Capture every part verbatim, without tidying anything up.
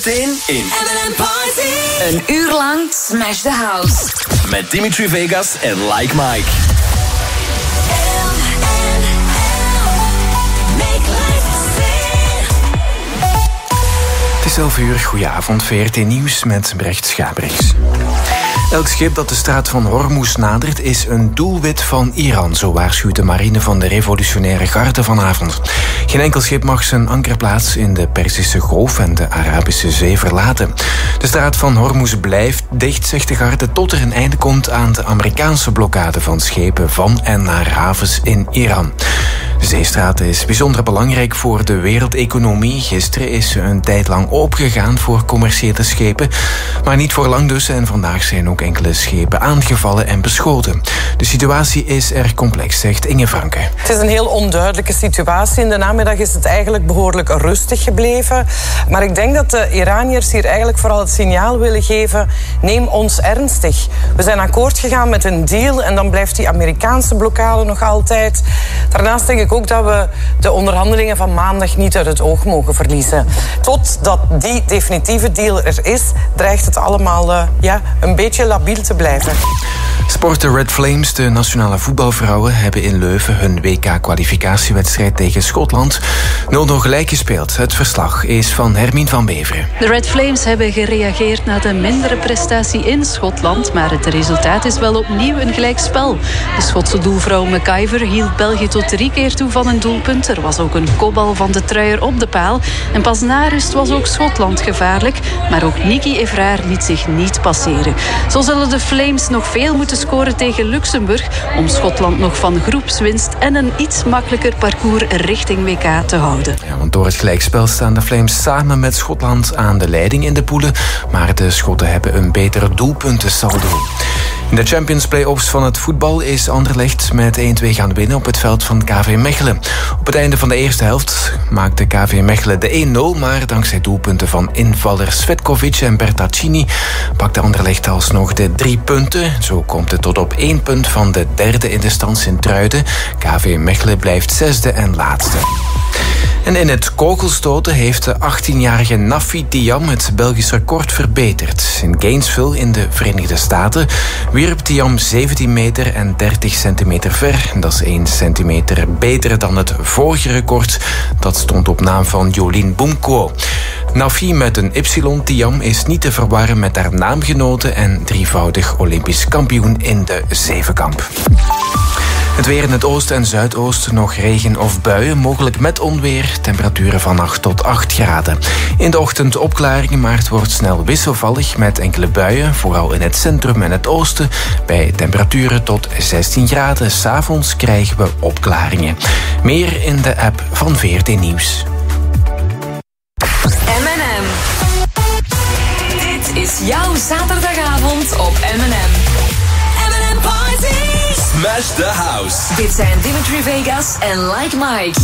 Zometeen in M and M Party. Een uur lang Smash the House. Met Dimitri Vegas en Like Mike. Het is elf uur, goedenavond, V R T Nieuws met Brecht Schabriks. Elk schip dat de straat van Hormuz nadert is een doelwit van Iran, zo waarschuwt de marine van de revolutionaire garde vanavond. Geen enkel schip mag zijn ankerplaats in de Perzische Golf en de Arabische Zee verlaten. De straat van Hormuz blijft dicht, zegt de garde, tot er een einde komt aan de Amerikaanse blokkade van schepen van en naar havens in Iran. De zeestraat is bijzonder belangrijk voor de wereldeconomie. Gisteren is ze een tijd lang opengegaan voor commerciële schepen, maar niet voor lang dus, en vandaag zijn ook enkele schepen aangevallen en beschoten. De situatie is erg complex, zegt Inge Franke. Het is een heel onduidelijke situatie. In de namiddag is het eigenlijk behoorlijk rustig gebleven. Maar ik denk dat de Iraniërs hier eigenlijk vooral het signaal willen geven: neem ons ernstig. We zijn akkoord gegaan met een deal en dan blijft die Amerikaanse blokkade nog altijd. Daarnaast denk ik ook dat we de onderhandelingen van maandag niet uit het oog mogen verliezen. Totdat die definitieve deal er is, dreigt het allemaal uh, ja, een beetje labiel te blijven. Sporten Red Flames, de nationale voetbalvrouwen, hebben in Leuven hun W K-kwalificatiewedstrijd tegen Schotland nul nul gelijk gespeeld. Het verslag is van Hermine van Beveren. De Red Flames hebben gereageerd na de mindere prestatie in Schotland, maar het resultaat is wel opnieuw een gelijkspel. De Schotse doelvrouw McIver hield België tot drie keer toe van een doelpunt. Er was ook een kopbal van de truier op de paal. En pas na rust was ook Schotland gevaarlijk, maar ook Nicky Evraar liet zich niet passeren. Zo zullen de Flames nog veel moeten scoren tegen Luxemburg om Schotland nog van groepswinst en een iets makkelijker parcours richting W K te houden. Ja, want door het gelijkspel staan de Flames samen met Schotland aan de leiding in de poelen, maar de Schotten hebben een beter doelpuntensaldo. In de Champions Play-offs van het voetbal is Anderlecht met één twee gaan winnen op het veld van K V Mechelen. Op het einde van de eerste helft maakte K V Mechelen de één nul, maar dankzij doelpunten van invallers Svetkovic en Bertaccini pakte Anderlecht alsnog de drie punten. Zo komt het tot op één punt van de derde in de stand Sint-Truiden. K V Mechelen blijft zesde en laatste. En in het kogelstoten heeft de achttienjarige Nafi Thiam het Belgisch record verbeterd. In Gainesville in de Verenigde Staten wierp Thiam zeventien meter en dertig centimeter ver. Dat is één centimeter beter dan het vorige record. Dat stond op naam van Jolien Boemko. Nafi met een Y, Thiam, is niet te verwarren met haar naamgenote en drievoudig Olympisch kampioen in de zevenkamp. Het weer in het oosten en zuidoosten, nog regen of buien, mogelijk met onweer. Temperaturen van acht tot acht graden. In de ochtend opklaringen, maar het wordt snel wisselvallig met enkele buien, vooral in het centrum en het oosten, bij temperaturen tot zestien graden. 's Avonds krijgen we opklaringen. Meer in de app van V R T Nieuws. M en M. Dit is jouw zaterdagavond op M en M. M and M Party. Smash the House. Dit zijn Dimitri Vegas en Like Mike.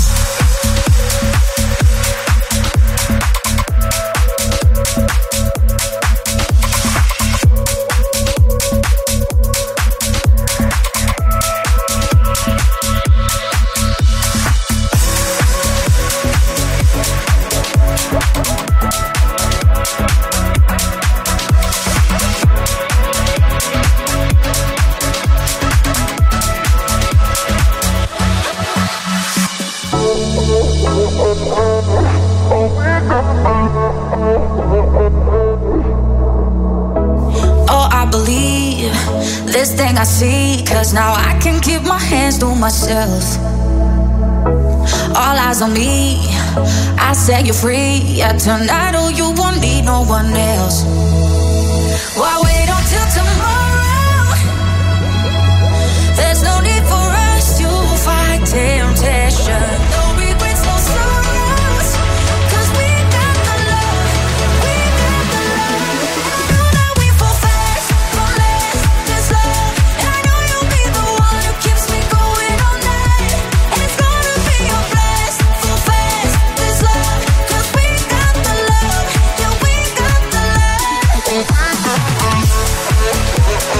This thing I see, cause now I can keep my hands to myself. All eyes on me, I set you free. Yeah, tonight, oh, you won't need no one else. Why wait until tomorrow? There's no need for us to fight temptation. No regrets, no sorrows, cause we got the love, we got the love. I know that we fall fast, fall less, this love. And I know you'll be the one who keeps me going all night. And it's gonna be a blast, fall fast, this love. Cause we got the love, yeah, we got the love.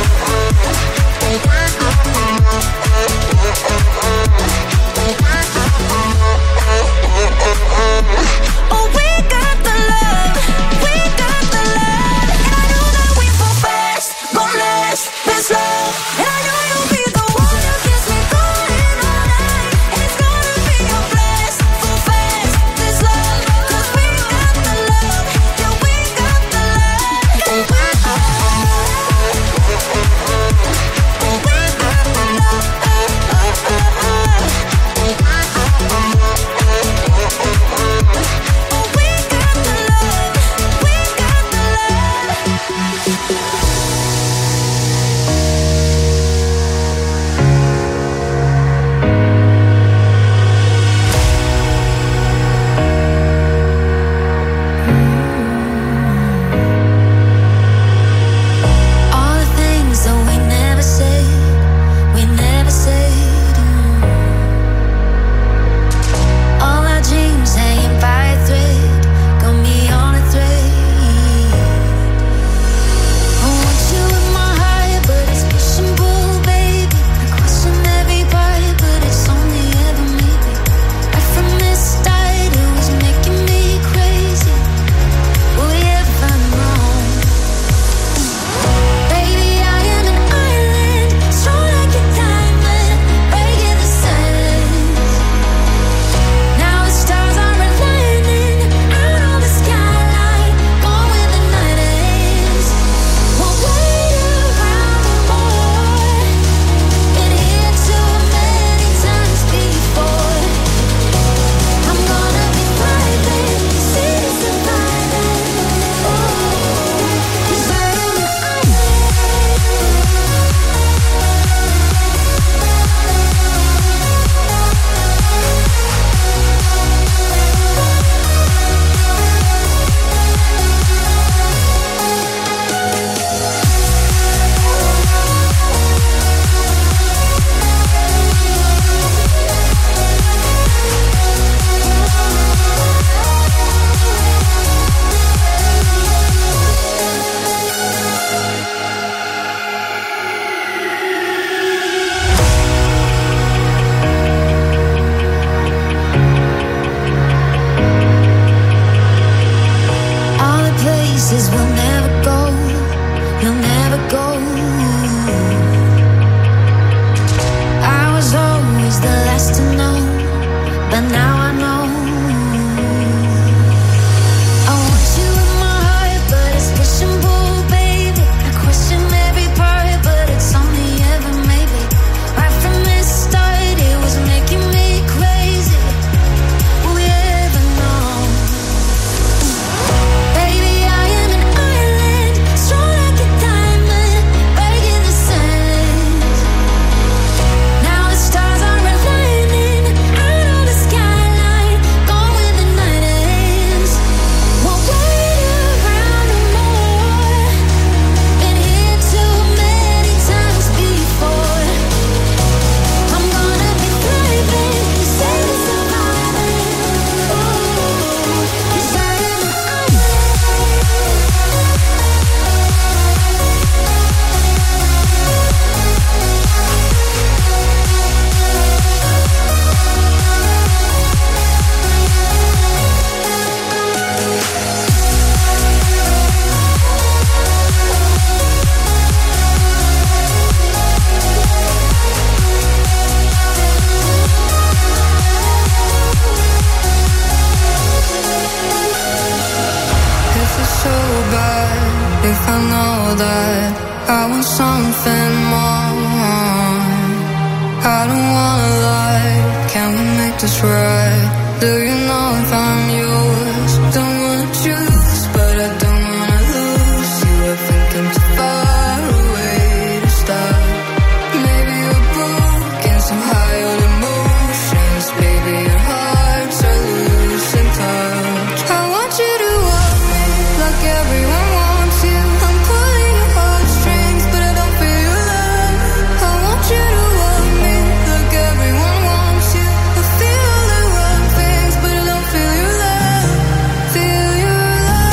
I want something more. I don't wanna lie, can we make this right? Do you know if I'm yours? Don't wanna choose, but I don't wanna lose you. I think I'm too far away to start. Maybe you're broken, some high on emotions. Maybe your heart's a losing touch. I want you to want me like everyone wants you. I'm pulling your heartstrings, but I don't feel your love. I want you to want me like everyone wants you. I feel all the wrong things, but I don't feel your love. Feel your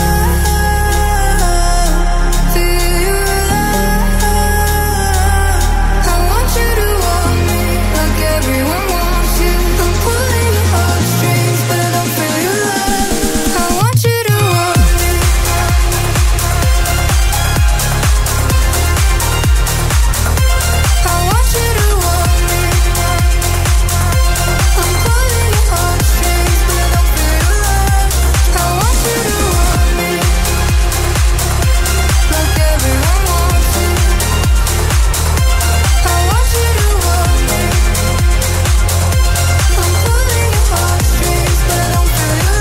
love. Feel your love. I want you to want me like everyone wants you. I'm pulling your heartstrings, but I don't feel your love. I want you to want me. I want you to want me. I'm pulling your heartstrings, but I don't feel your love. I want you to want me like everyone wants you. I want you to want me. I'm pulling your heartstrings, but I don't feel your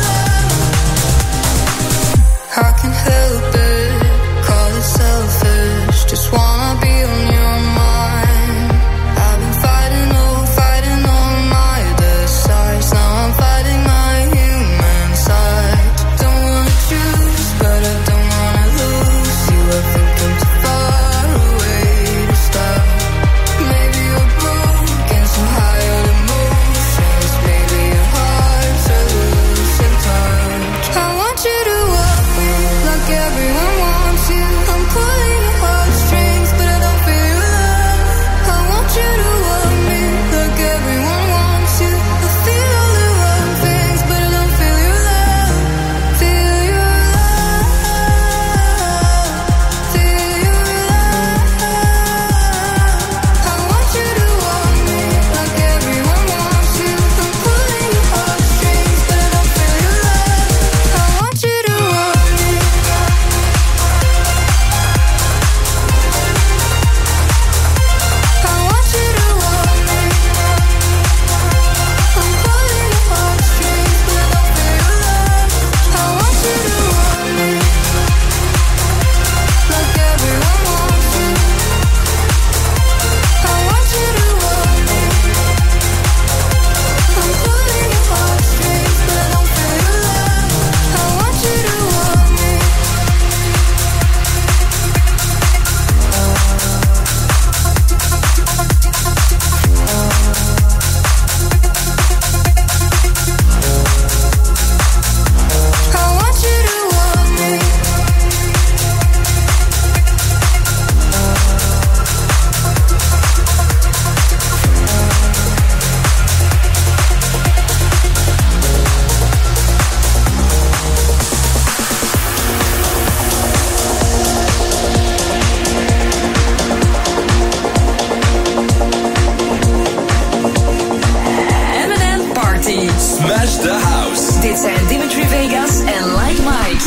love. I can't help it, call it selfish. Just wanna be on your mind. I've been fighting, oh, fighting on my desires. Now I'm fighting my human side. Don't wanna choose, but I don't wanna lose you. I think I'm too far away to start. Maybe you're broken, some high on emotions. Maybe your heart's a losing touch. I want you to want me like everyone wants you. I'm pulling your heartstrings, but I don't feel your love. I want you to want me like everyone wants you. I feel all the wrong things, but I don't feel your love. Feel your love. Feel your love. I want you to want me like everyone wants you. I'm pulling your heartstrings, but I don't feel your love. I want you to want me. I want you to want me. I'm pulling your heartstrings, but I don't feel your love. I want you to want me like everyone wants you. I want you to want me. I'm pulling your heartstrings, but I don't feel your love. I want you to want me. I want you to want me. M and M Party. Smash the house. Dit zijn Dimitri Vegas en Like Mike.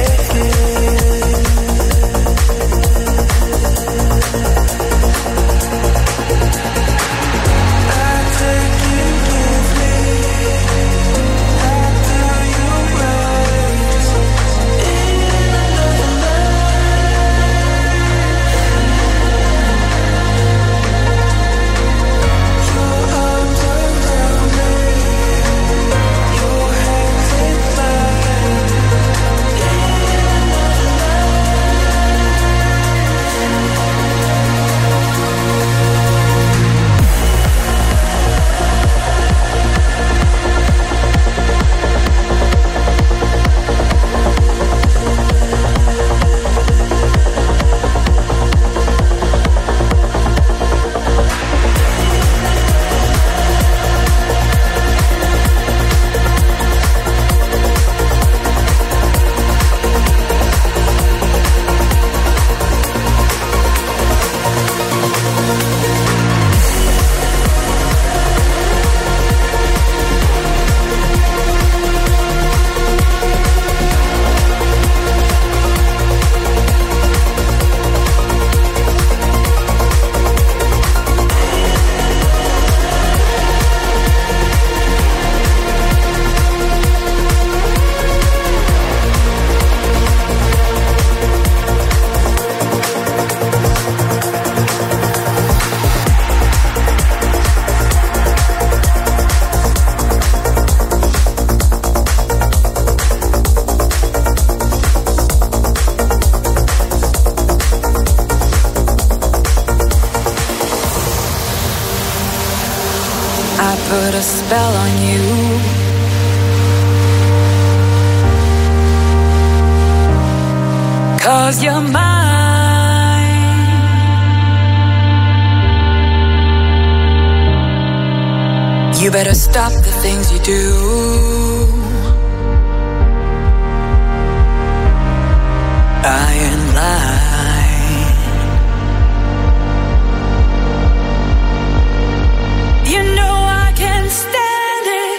When we were together, spell on you. Cause you're mine. You better stop the things you do. I ain't lying. You know I can't stand it.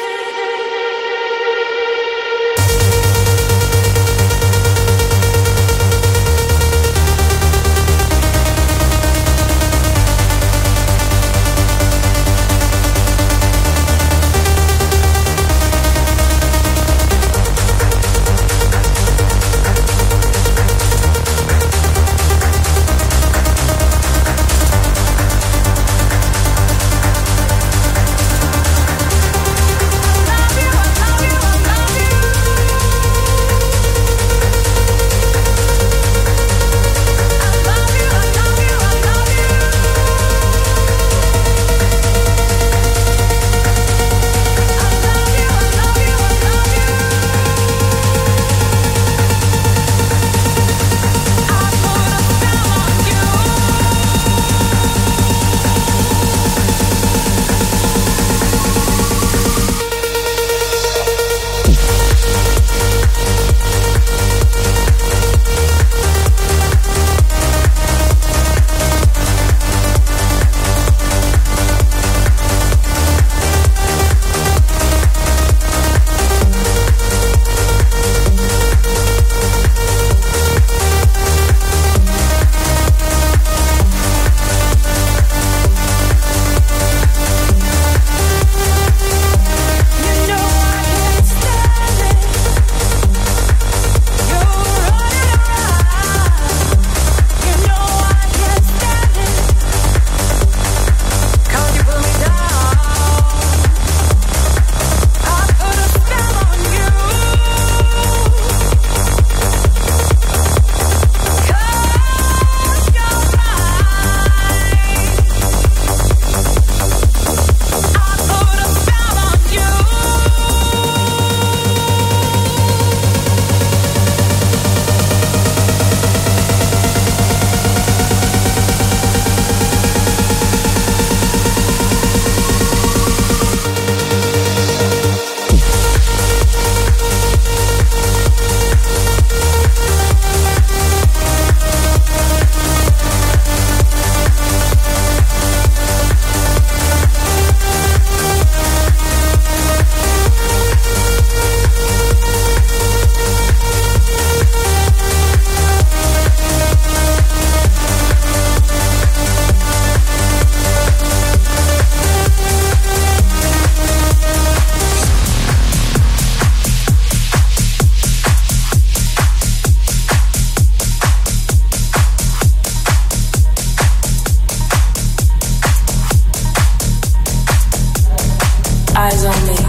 Eyes on me.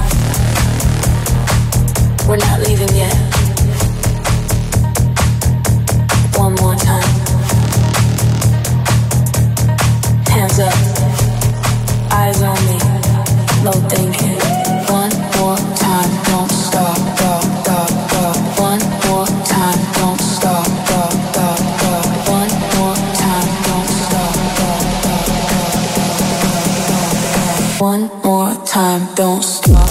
We're not leaving yet. One more time. Hands up. Eyes on me. No thinking. One more time. Don't stop. Stop. Stop. Stop. One more time. Don't stop. Stop. Stop. Stop. One more time. Don't stop. Stop. Stop. Stop. One more time. Don't stop.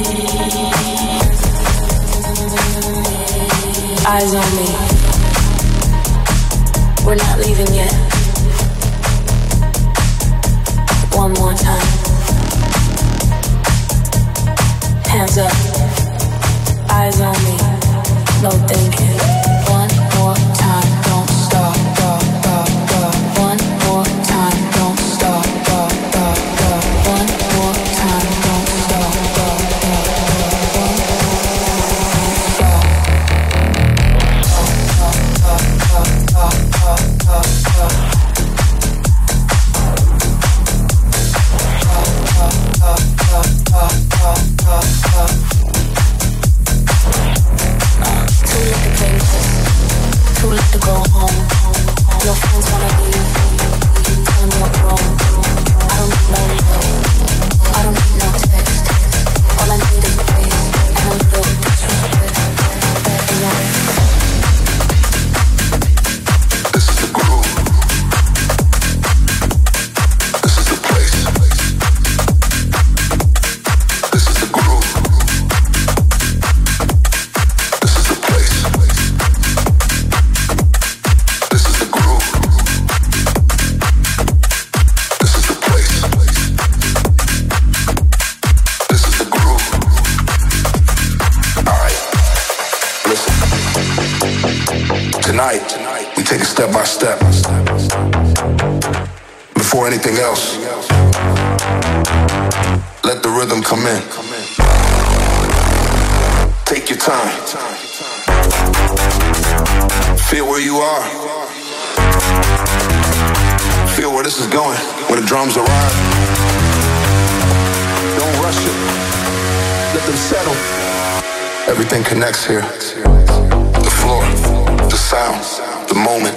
Eyes on me. step by step. Before anything else, let the rhythm come in. Take your time. Feel where you are. Feel where this is going. When the drums arrive, don't rush it. Let them settle. Everything connects here. The floor, the sound, the moment.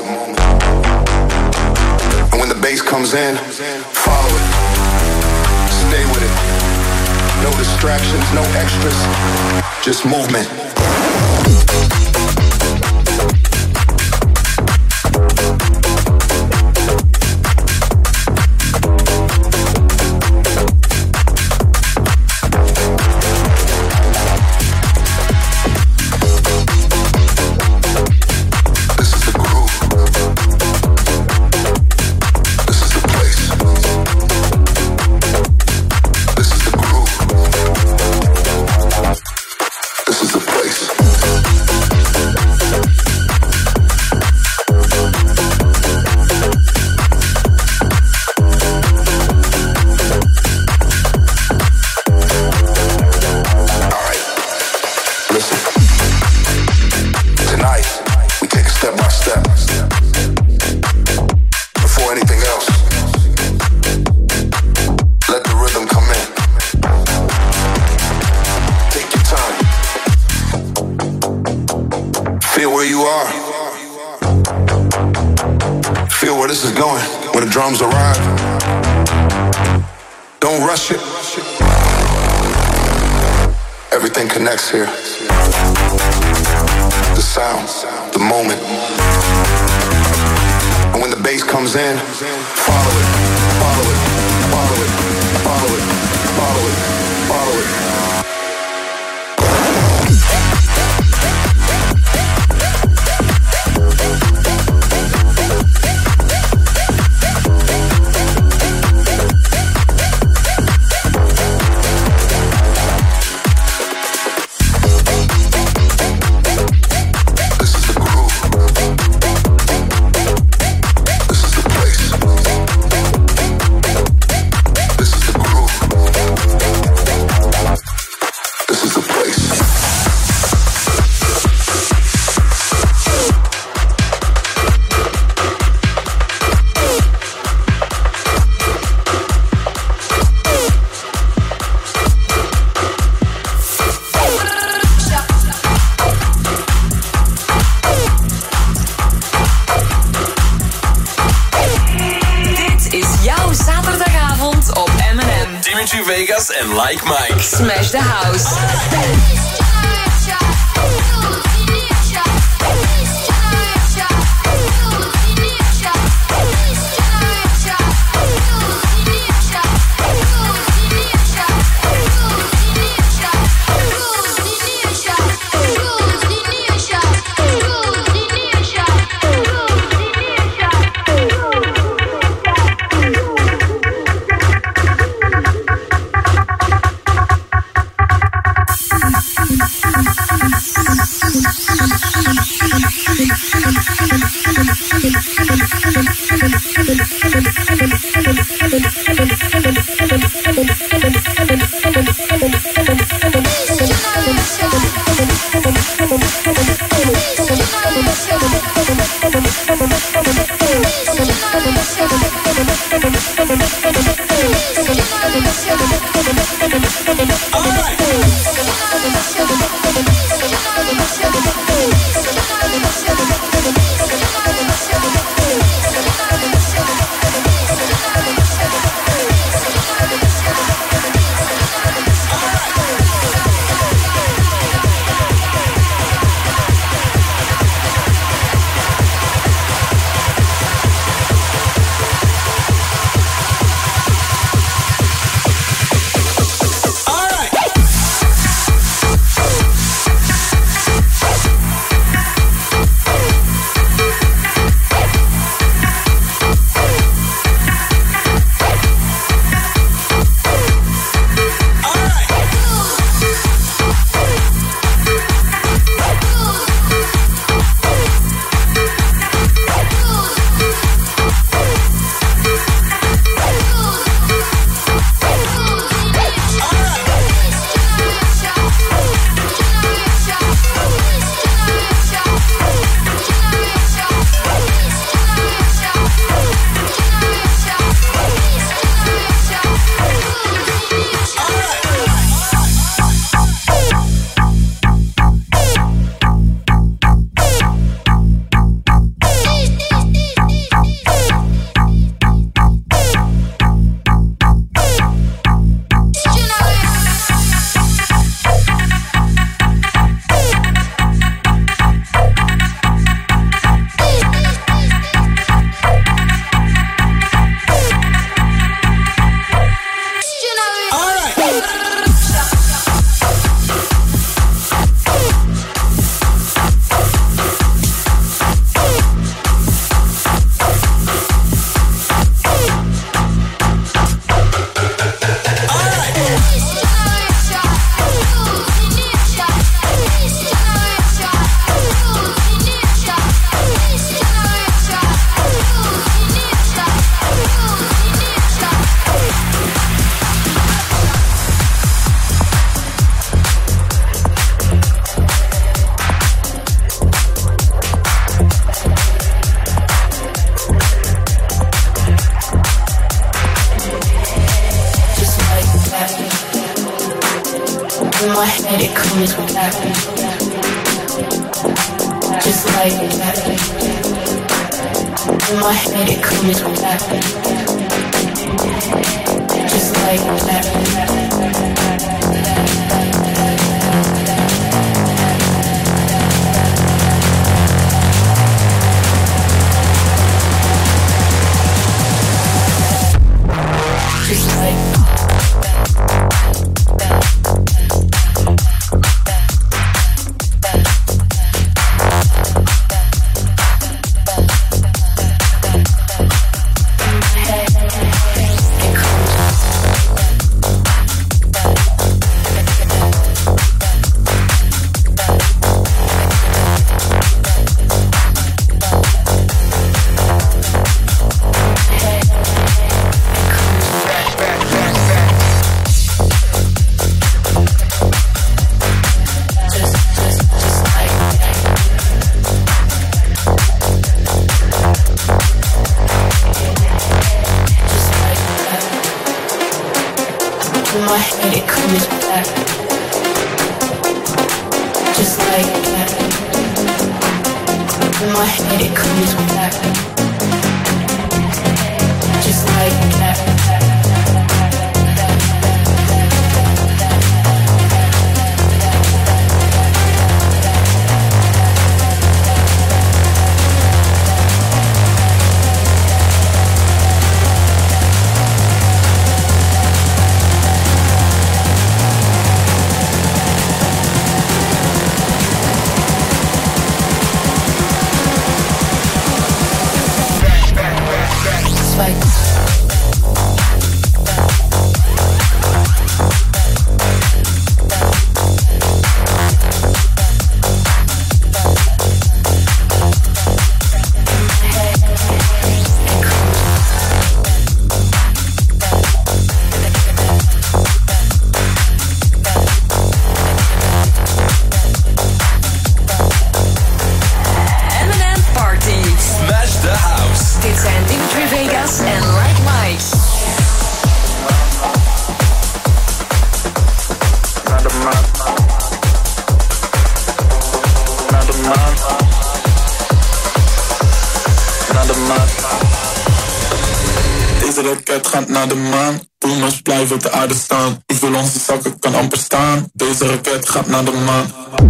And when the bass comes in, follow it. Stay with it. No distractions, no extras. Just movement. Drums arrive. Don't rush it. Everything connects here. The sound, the moment. And when the bass comes in, follow it, follow it, follow it, follow it, follow it, follow it. Vegas en Like Mike. Smash the House. my head it comes back, just like that. In my head it comes back, just like that. Just like op de aarde staan. Hoeveel onze zakken kan amper staan. Deze raket gaat naar de maan.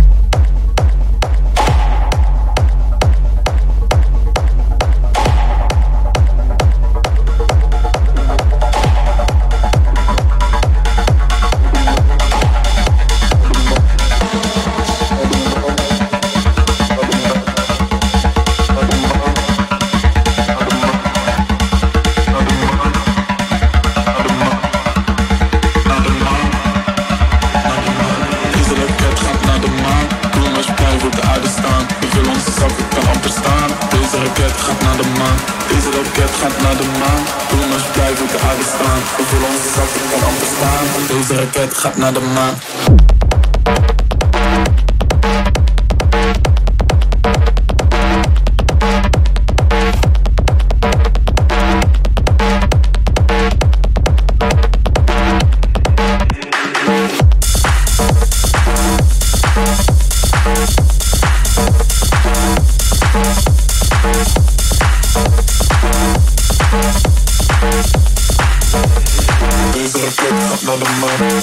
Gaat naar de maan. Deze raket gaat naar de maan.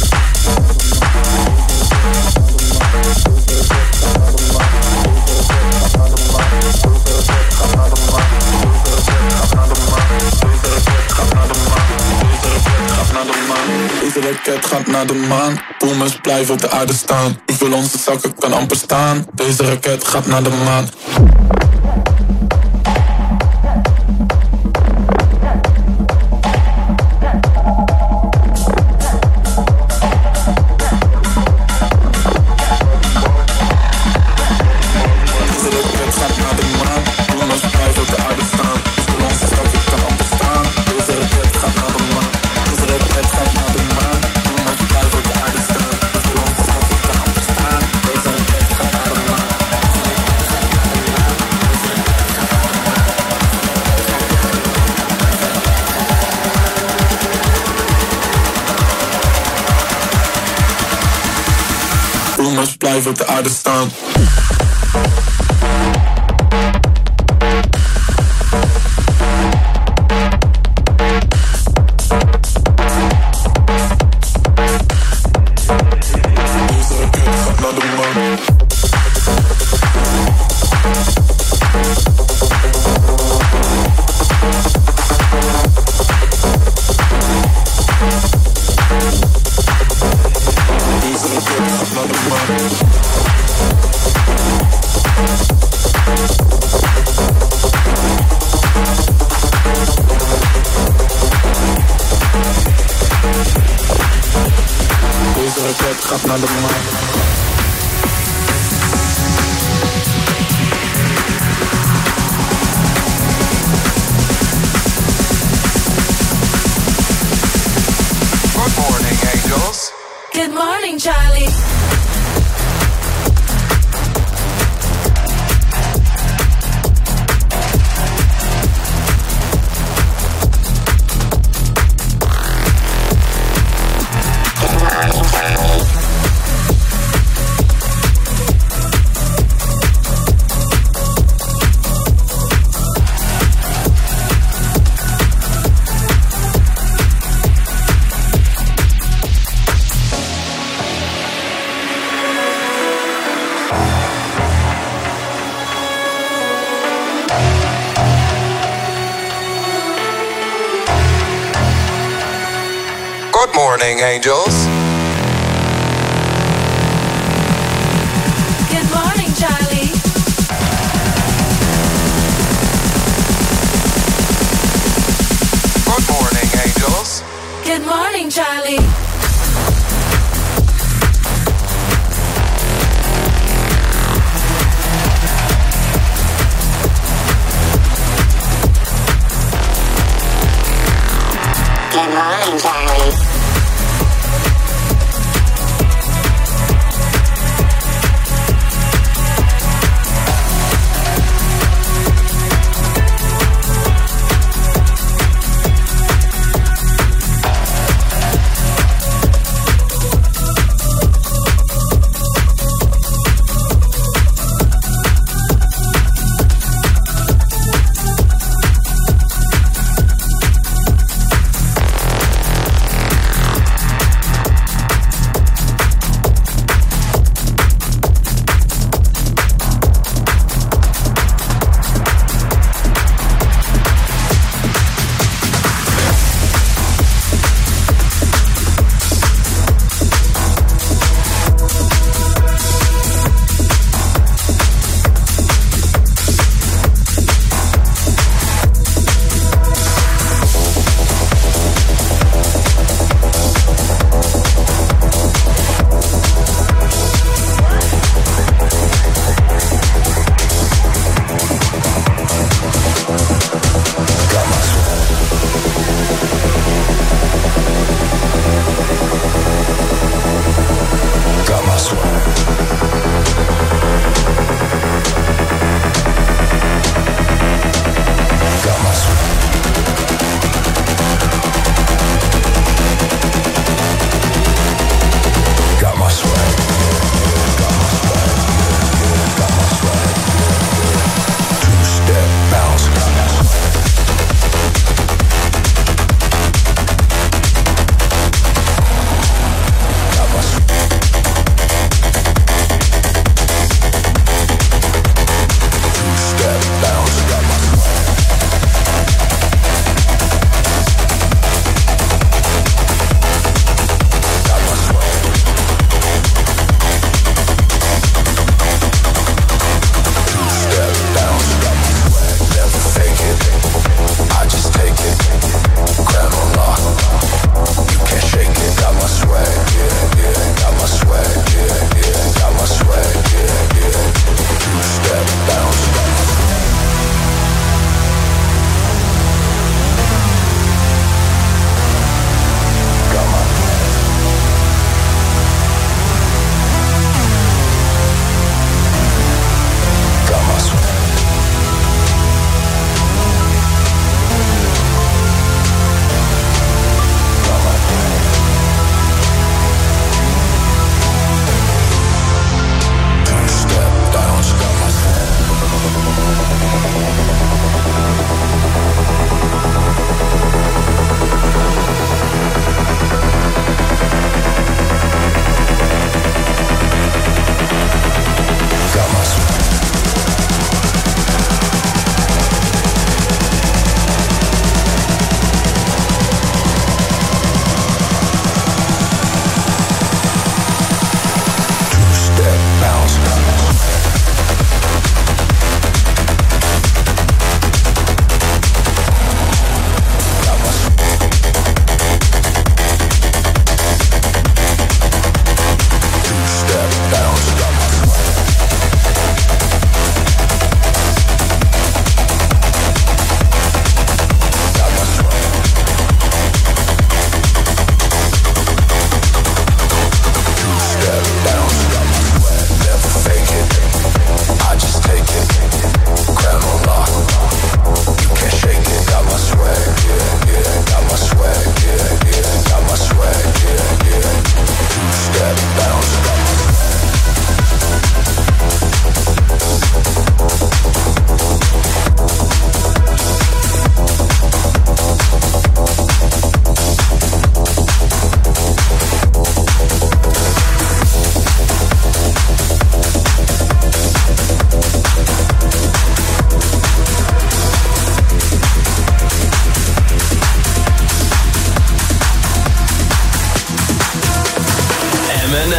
Deze raket gaat naar de maan. Boomers blijven op de aarde staan. Hoeveel onze zakken kan amper staan. Deze raket gaat naar de maan. Boomers blijven op de aarde staan. Deze raket gaat naar de maan. Deze raket gaat naar de maan. Good morning, angels. Good morning, Charlie. Good morning, angels. Good morning, Charlie. Good morning, angels. Good morning, Charlie. Good morning, Charlie.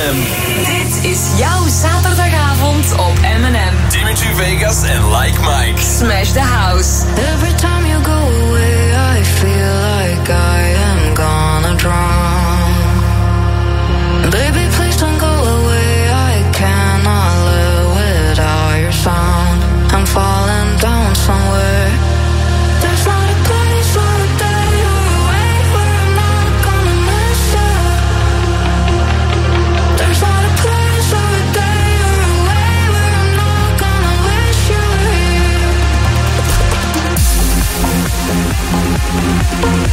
M. Dit is jouw zaterdagavond op M en M. Dimitri Vegas en Like Mike. Smash the house. Every time you go away, I feel like I am gonna drown. Baby, please don't go away. I cannot live without your sound. I'm falling down somewhere. There's not a place or a day or a way where I'm not gonna miss you. There's not a place or a day or a way where I'm not gonna wish you were here.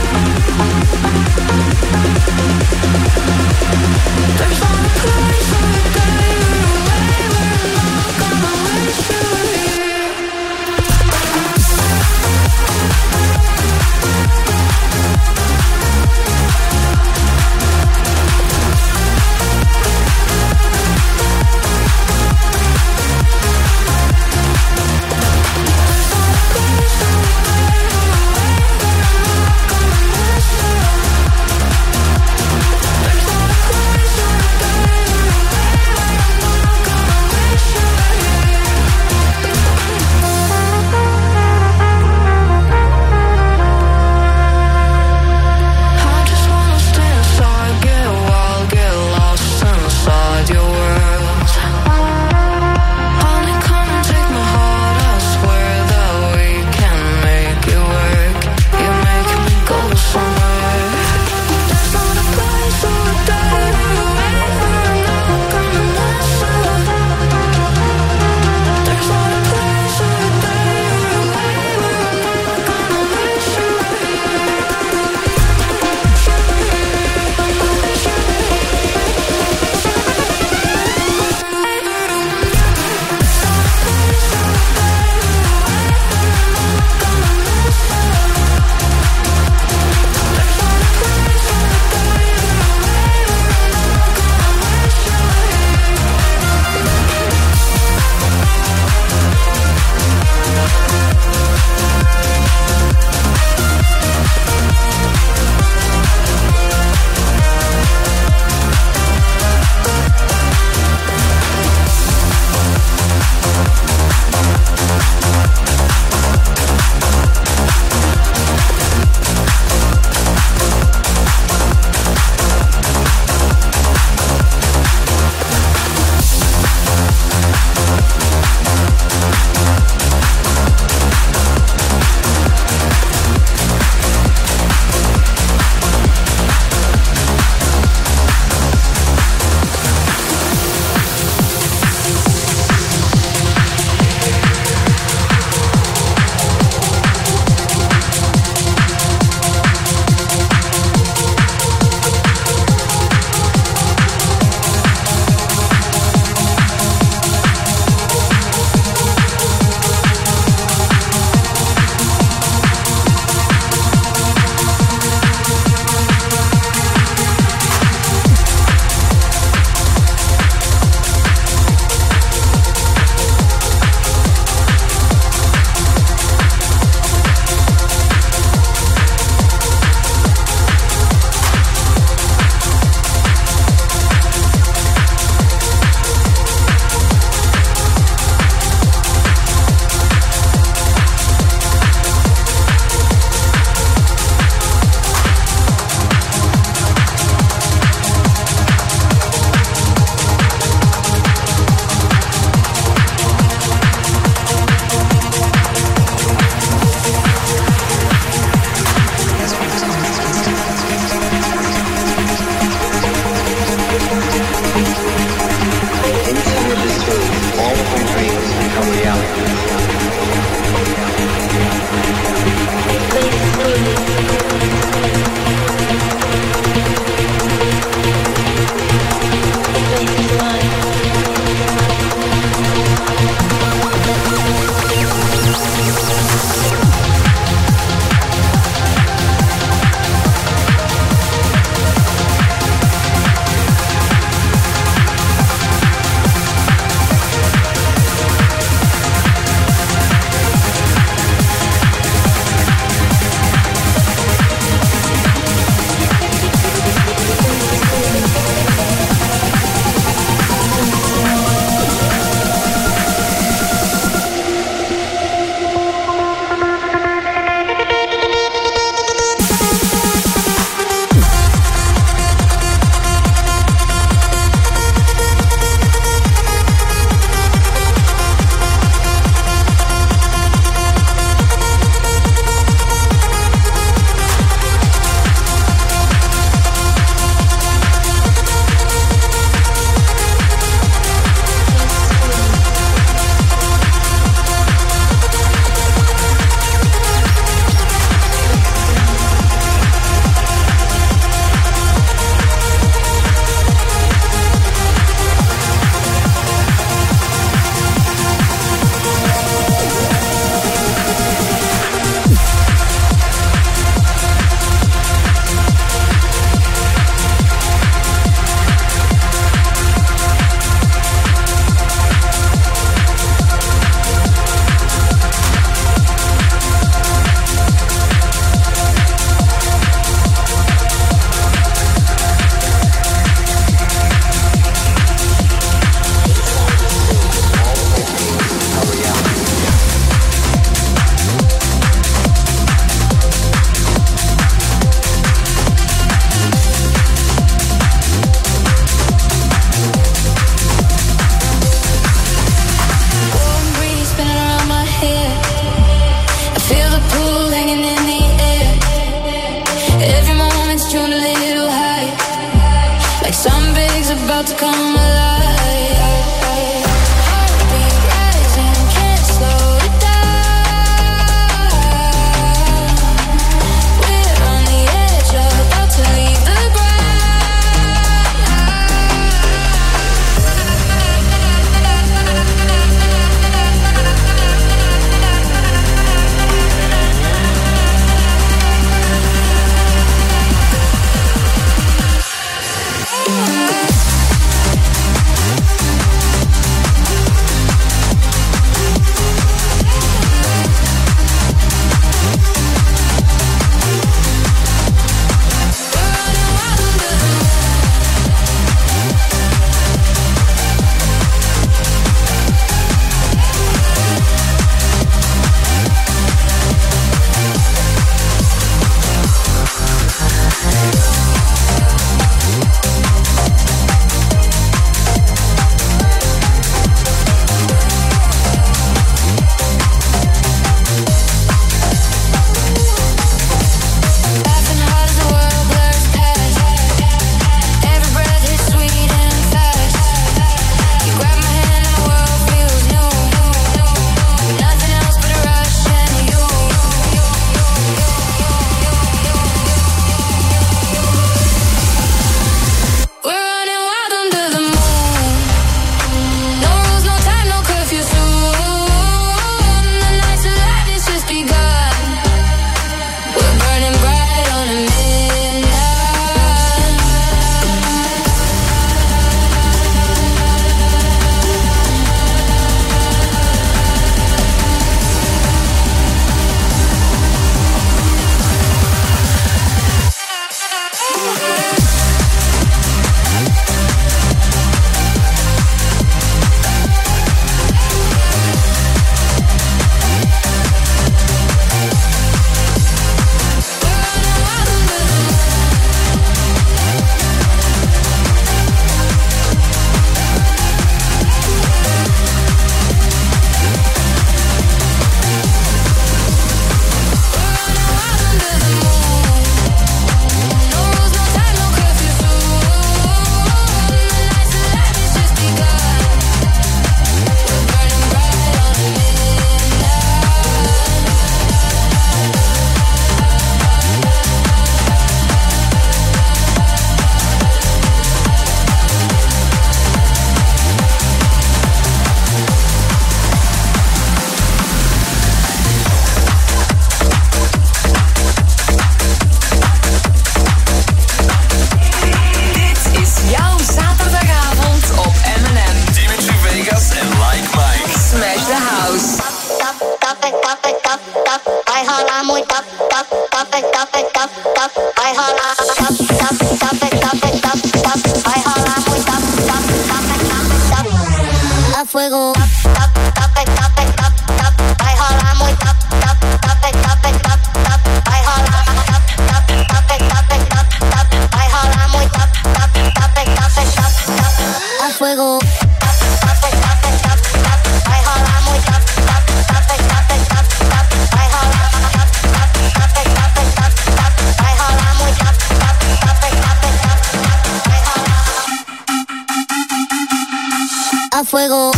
fuego.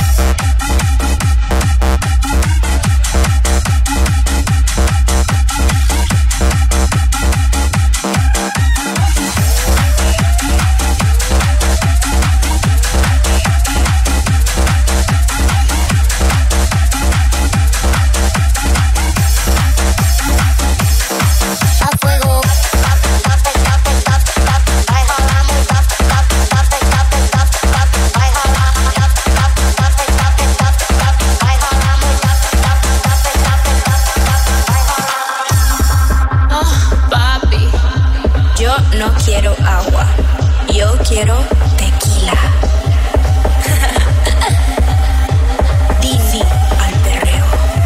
No quiero agua, yo quiero tequila. Dizzy al perreo.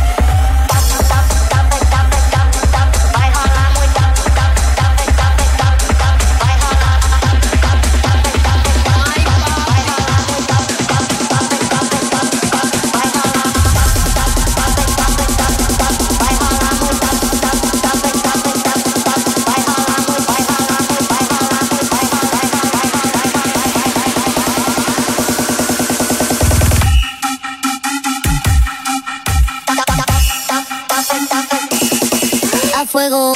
A fuego.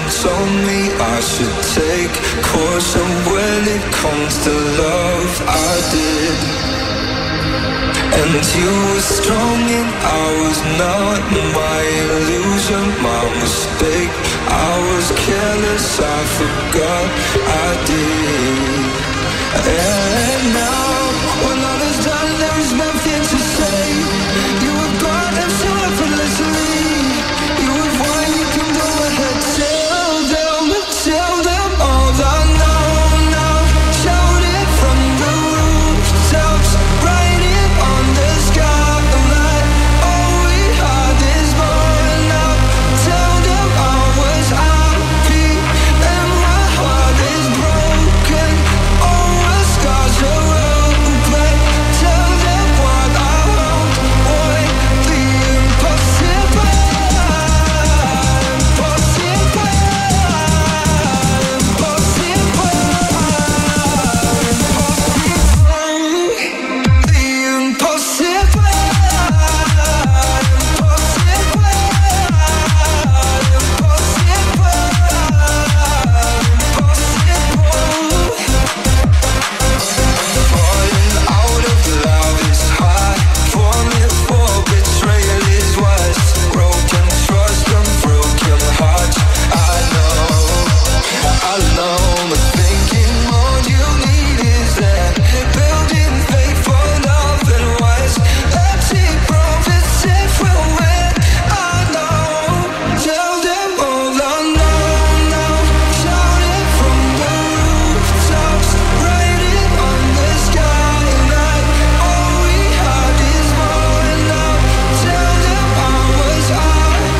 Someone told me I should take caution when it comes to love. I did. And you were strong and I was not. My illusion, my mistake. I was careless, I forgot I did.